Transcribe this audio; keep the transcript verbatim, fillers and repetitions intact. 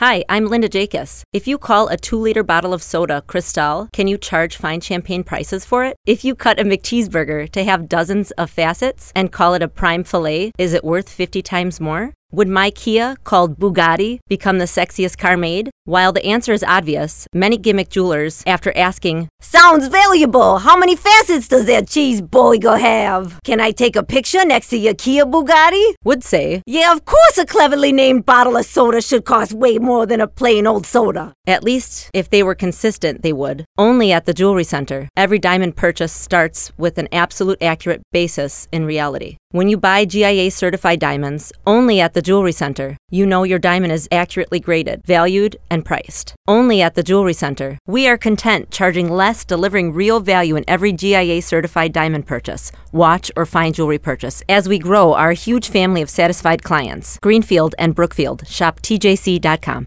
Hi, I'm Linda Jacobs. If you call a two-liter bottle of soda Cristal, can you call a two-liter bottle of soda Cristal, can you charge fine champagne prices for it? If you cut a McCheeseburger to have dozens of facets and call it a prime filet, is it worth fifty times more? Would my Kia, called Bugatti, become the sexiest car made? While the answer is obvious, many gimmick jewelers, after asking, "Sounds valuable! How many facets does that cheeseburger have? Can I take a picture next to your Kia Bugatti?" would say, "Yeah, of course a cleverly named bottle of soda should cost way more than a plain old soda." At least, if they were consistent, they would. Only at the Jewelry Center, every diamond purchase starts with an absolute accurate basis in reality. When you buy G I A certified diamonds, only at the Jewelry Center, you know your diamond is accurately graded, valued, and priced. Only at the Jewelry Center, we are content charging less, delivering real value in every G I A certified diamond purchase, watch, or fine jewelry purchase as we grow our huge family of satisfied clients. Greenfield and Brookfield. Shop T J C dot com.